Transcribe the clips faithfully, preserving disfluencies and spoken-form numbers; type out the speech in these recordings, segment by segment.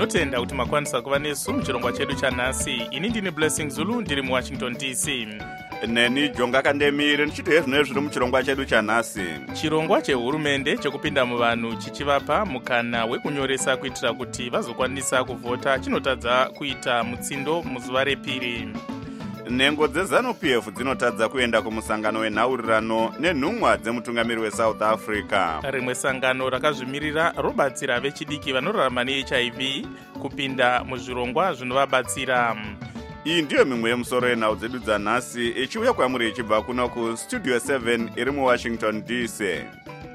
tinotenda kuti makwanisa kuva nesu muchirongwa chedu chanhasi. Ini ndini Blessing Zulu, ndiri muWashington D C. Neni Jonga Kandemire ndichitoye zvino zviri muchirongwa chedu chanhasi. Chirongwa chehurumende chekupinda muvanhu chichivapa mukana wekunyoresa kuitira kuti vazokwanisa kuvhota chinotadza kuita mutsindo muzuva repiri. Nhengo dzeZanu-P F dzinotadza kuenda kumusangano wenhaurirano nenhumwa dzemutungamiri weSouth Africa. Rimwe sangano rakazvimirira robatsira vechidiki vanorarama neH I V kupinda muzvirongwa zvinovabatsira. Iyi ndiyo mimwe yemusoro yenhau dzedu dzanhasi ichiuya kwamuri ichibva kuno kustudio seven iri muWashington D C.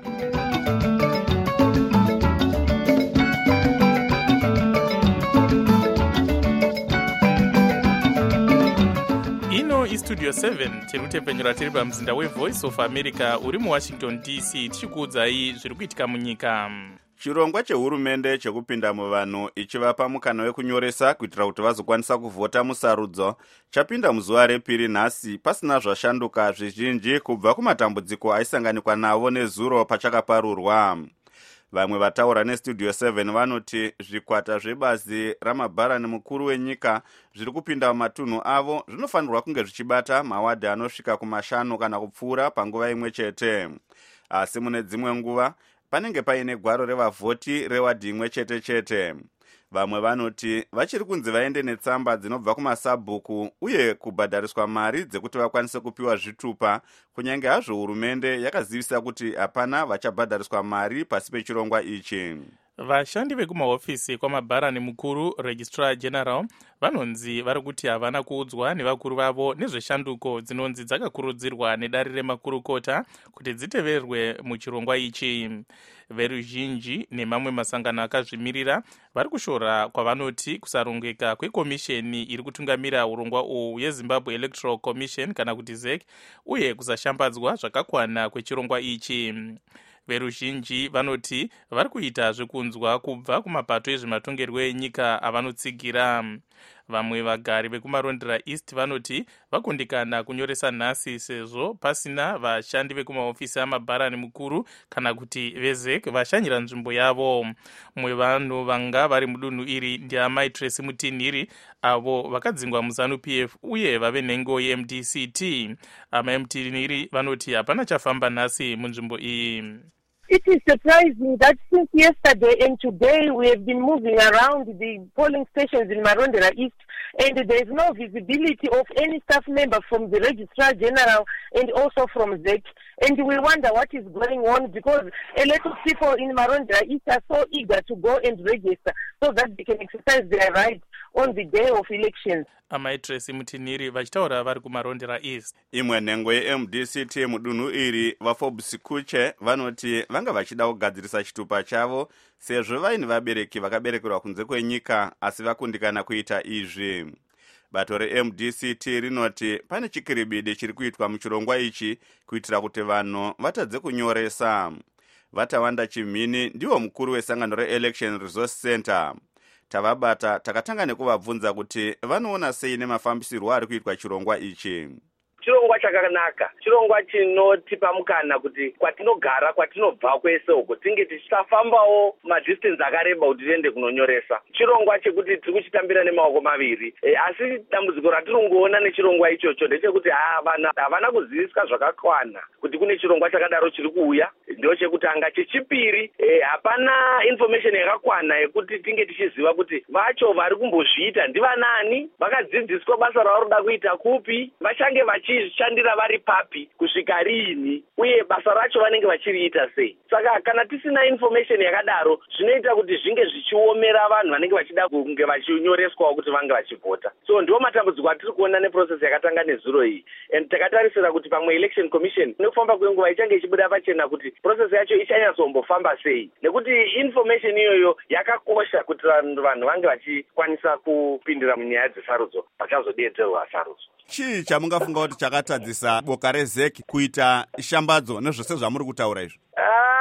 Studio seven tiri kutepfenyura tiri pamuzinda weVoice of America uri muWashington D C tichikuudzai zviri kuitika munyika. Chirongwa chehurumende chekupinda muvanhu ichivapa mukana wekunyoresa kuitira kuti vazokwanisa kuvhota musarudzo chapinda muzuva repiri nhasi pasina zvashanduka zvizhinji kubva kumatambudziko aisanganikwa navo nezuro pachakaparurwa. Vamwe vataura nestudio seven vanoti zvikwata zvebazi ramabharani mukuru wenyika zviri kupinda mumatunhu avo zvinofanirwa kunge zvichibata mawadhi anosvika kumashanu kana kupfuura panguva imwe chete. Asi mune dzimwe nguva panenge paine gwaro revavhoti rewadhi imwe chete chete. Vamwe vanoti vachiri kunzi vaende netsamba dzinobva kumasabhuku uye kubhadhariswa mari dzekuti vakwanise kupiwa zvitupa, kunyange hazvo hurumende yakazivisa kuti hapana vachabhadhariswa mari pasi pechirongwa ichi. Vashandi vekumahofisi kwamabharani mukuru Registrar General vanonzi vari kuti havana kuudzwa nevakuru vavo nezveshanduko dzinonzi dzakakurudzirwa nedare remakurukota kuti dziteverwe muchirongwa ichi. Veruzhinji nemamwe masangano akazvimirira vari kushora kwavanoti kusarongeka kwekomisheni iri kutungamira urongwa uhu yeZimbabwe Electoral Commission kana kuti Z E C uye kusashambadzwa zvakakwana kwechirongwa ichi. Veruzhinji vanoti vari kuita zvekunzwa kubva kumapato ezvematongerwo enyika avanotsigira. Vamwe vagari vekumarondera East vanoti vakundikana kunyoresa nhasi sezvo pasina vashandi vekumahofisi amabharani mukuru kana kuti veZ E C vashanyira nzvimbo yavo. Mwe vanhu vanga vari mudunhu iri ndiamai Tracy Mutinhiri avo vakadzingwa muZanu-P F uye vave nhengo yeM D C T. Amai Mutinhiri vanoti hapana chafamba nhasi munzvimbo iyi. It is surprising that since yesterday and today we have been moving around the polling stations in Marondera East and there is no visibility of any staff member from the Registrar General and also from Z E C. And we wonder what is going on because a lot of people in Marondera East are so eager to go and register so that they can exercise their rights on the day of elections. Amai Tracy Mutinhiri vachitaura vari kumarondera East. Imwe nhengo yeM D C T mudunhu iri vaForbes Kuche vanoti vanga vachida kugadzirisa chitupa chavo sezvo vaini vabereki vakaberekerwa kunze kwenyika asi vakundikana kuita izvi. Bato reM D C T rinoti pane chikiribidi chiri kuitwa muchirongwa ichi kuitira kuti vanhu vatadze kunyoresa. Vatawanda Chimhini ndiwo mukuru wesangano reElection Resource Center. Tavabata takatanga nekuvabvunza kuti vanoona sei nemafambisirwo ari kuitwa chirongwa ichi. Chirongwa chakanaka, chirongwa chinotipa mukana kuti kwatinogara kwatinobva kwese uko tinge tichitafambawo madistance akareba kuti tiende kunonyoresa. Chirongwa chekuti tiri kuchitambira nemaoko maviri. E, asi dambudziko ratinongoona nechirongwa ichocho ndechekuti havana havana kuziviswa zvakakwana kuti kune chirongwa chakadaro chiri kuuya. Ndio chekutanga. Chechipiri e, hapana information yakakwana yekuti tinge tichiziva kuti vacho vari kumbozviita ndivanani, vakadzidziswa basa ravo roda kuita kupi, vachange vachi shandira vari papi kusvika riini uye basa racho vanenge vachiriita sei. Saka kana tisina information yakadaro zvinoita kuti zvinge zvichiomera vanhu vanenge vachida kunge vachinyoreswawo kuti vange vachivhota. So ndiwo matambudziko atiri kuona neprocess yakatanga nezuro iyi. And takatarisira kuti pamwe election commission nekufamba kwenguva ichange ichibuda pachena kuti process yacho ichanyazombofamba sei, nekuti information iyoyo yakakosha kuti vanhu vange vachikwanisa kupindira munyaya dzesarudzo vachazodedzerwa sarudzo. Chii chamungafunga kuti chakatadzisa boka reZ E C kuita shambadzo nezvose zvamuri kutaura izvo? Ah,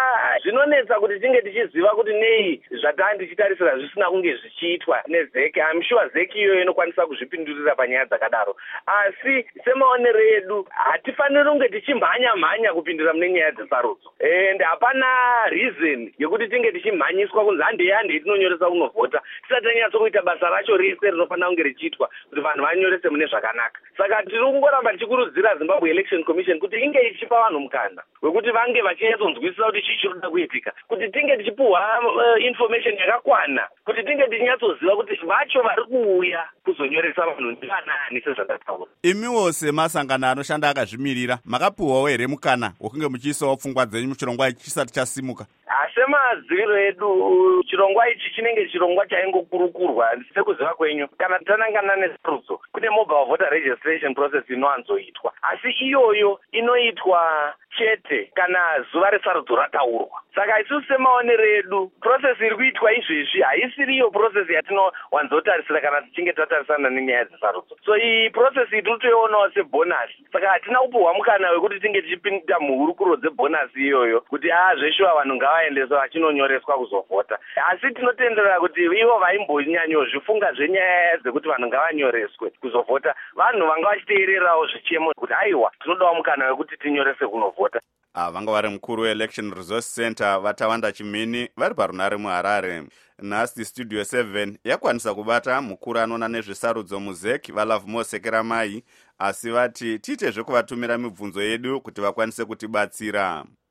zvinonetsa kuti tinge tichiziva kuti nei zvataa ndichitarisira zvisina kunge zvichiitwa nezeki. I'm sure zeki iyoyo inokwanisa kuzvipindurira panyaya dzakadaro, asi semaonero edu hatifaniri kunge tichimhanya mhanya kupindura mune nyaya dzesarudzo, and hapana reason yekuti tinge tichimhanyiswa kunzi handei handei tinonyoresa kunovhota tisati tanyatso kuita basa racho rese rinofanira kunge richiitwa kuti vanhu vanyorese mune zvakanaka. Saka tiri kungoramba tichikurudzira Zimbabwe Election Commission kuti inge ichipa vanhu mukana wekuti vange vachinyatsonzwisisa kuti chii chiri kuda kuitika, kuti tinge tichipuhwa uh, information yakakwana, kuti tinge tichinyatsoziva kuti vacho vari kuuya kuzonyoresa vanhu ndivanani sezvandataura. Imiwo semasangano anoshanda akazvimirira makapuhwawo here mukana wokunge muchiisawo pfungwa dzenyu muchirongwa ichi chisati chasimuka? Semaziviro edu chirongwa ichi chinenge chirongwa chaingokurukurwa sekuziva kwenyu. Kana tanangana nesarudzo kune mobile voter registration process inowanzoitwa, asi iyoyo inoitwa chete kana zuva resarudzo rataurwa. Saka isusu semaonero edu process iri kuitwa izvezvi haisiri iyo process yatinowanzotarisira kana tichinge tatarisana nenyaya dzesarudzo. So iyi process iyi tinotoionawo sebonus. Saka hatina kupuhwa mukana wekuti tinge tichipinda muhurukuro dzebonus iyoyo kuti aa zveshuwa vanhu ngavaendeswa vachinonyoreswa kuzovhota. Asi tinotenderera kuti ivo vaimbonyanyozvifunga zvenyaya dzekuti vanhu ngavanyoreswe kuzovhota, vanhu vanga vachiteererawo zvichemo kuti aiwa tinodawo mukana wekuti tinyorese kunovhota. Ah, vanga vari mukuru weElection Resource Center Vatawanda Chimini vari parunare muHarare. Nhasi Studio seven yakwanisa kubata mukuru anoona nezvesarudzo muzeki vaLove Mosekeramai, asi vati tiite zvekuvatumira mibvunzo yedu kuti vakwanise kutibatsira.